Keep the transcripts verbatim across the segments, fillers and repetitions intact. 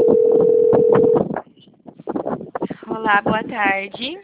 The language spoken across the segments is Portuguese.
Olá, boa tarde.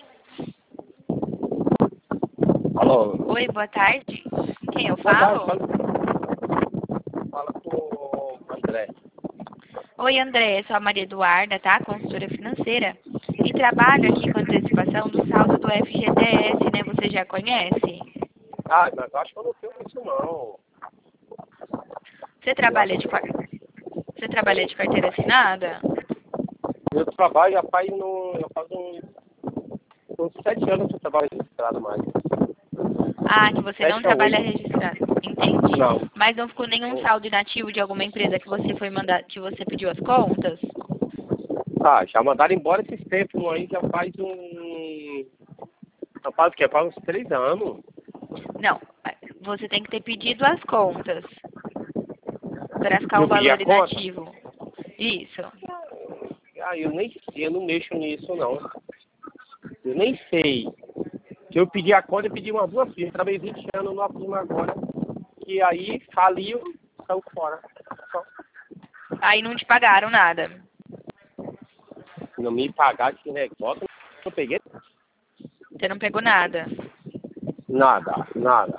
Alô? Oi, boa tarde. Com quem eu Boa tarde, falo? fala, fala com o André. Oi, André, sou a Maria Eduarda, tá? Consultora financeira. E trabalho aqui com antecipação do saldo do F G T S, né? Você já conhece? Ah, mas acho que eu não tenho isso não. Você Eu acho trabalha de, quar- Você trabalha de carteira assinada? que eu trabalho já faz, no, já faz uns, uns sete anos que eu trabalho registrado mais. Ah, que você não Sete a trabalha oito. registrado. Entendi. Não. Mas não ficou nenhum saldo inativo de alguma empresa que você foi mandar, que você pediu as contas? Ah, já mandaram embora esses tempos aí, já faz um... Já faz o quê? Faz uns três anos. Não, você tem que ter pedido as contas para ficar o Eu pedi a valor conta? inativo. Isso. Ah, eu nem sei, eu não mexo nisso não. Eu nem sei. Se eu pedi a conta, eu pedi umas duas vezes. Trabalhei vinte anos numa firma agora. Que aí faliu, saiu fora. Só. Aí não te pagaram nada. Não me pagar esse negócio, não peguei Você não pegou nada. nada, nada.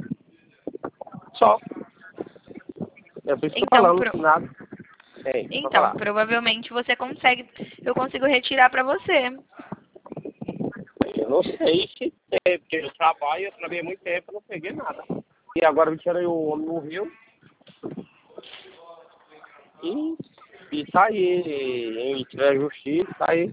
Só. É por isso que eu tô Então, falando, pro... nada. Tem, pode então falar. provavelmente você consegue. Eu consigo retirar para você. Eu não sei se tem, porque eu trabalho, eu trabalhei muito tempo, eu não peguei nada. E agora eu tirei o homem morreu. E, e tá aí. E tiver justiça, tá aí.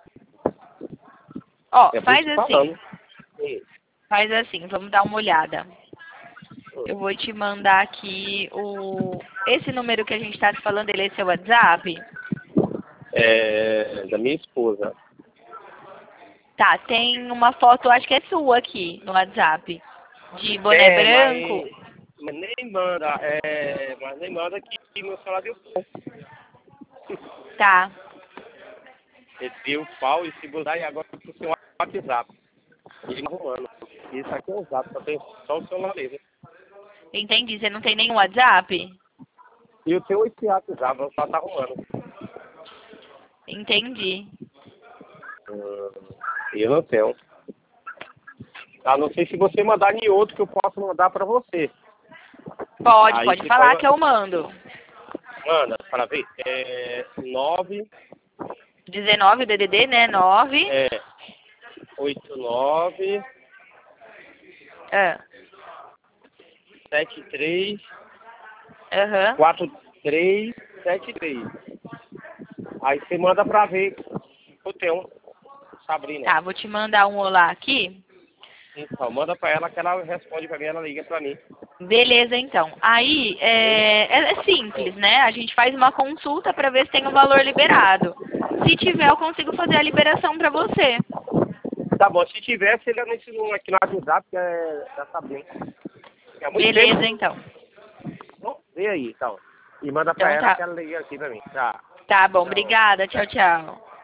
Ó, É por isso faz que eu tô assim. falando. Sim. Faz assim, vamos dar uma olhada. Eu vou te mandar aqui o. Esse número que a gente está se falando, ele é seu WhatsApp? É, da minha esposa. Tá, tem uma foto, acho que é sua aqui no WhatsApp. De boné É, branco. mas, mas nem manda, é, mas nem manda que meu celular deu pau. Tá. Ele deu pau e se mudar e agora pro seu WhatsApp. Ele tá arrumando. Isso aqui é o WhatsApp, só tem só o celular mesmo. Entendi. Você não tem nenhum WhatsApp? E eu tenho esse WhatsApp, eu só tá arrumando. Entendi. Hum, eu não tenho. A não ser se você mandar em outro que eu posso mandar pra você. Pode, Aí pode você falar pode. que eu mando. Manda, para ver. É nove, dezenove, o D D D, né? nove. é, oito nove, Ah, sete três, aham. quatro três, sete três. Aí você manda pra ver. Eu tenho, Sabrina. Tá, vou te mandar um olá aqui. Então, manda pra ela que ela responde pra mim, ela liga pra mim. Beleza, então. Aí, é, é é simples, né? A gente faz uma consulta para ver se tem o valor liberado. Se tiver, eu consigo fazer a liberação para você. Tá bom, se tiver, você liga nesse número aqui no WhatsApp, que é da Sabrina. É muito tempo. Beleza, então. Bom, vê aí, então. E manda pra Então ela tá. que ela liga aqui pra mim. Tá. Tá bom, Tchau. obrigada. Tchau, tchau.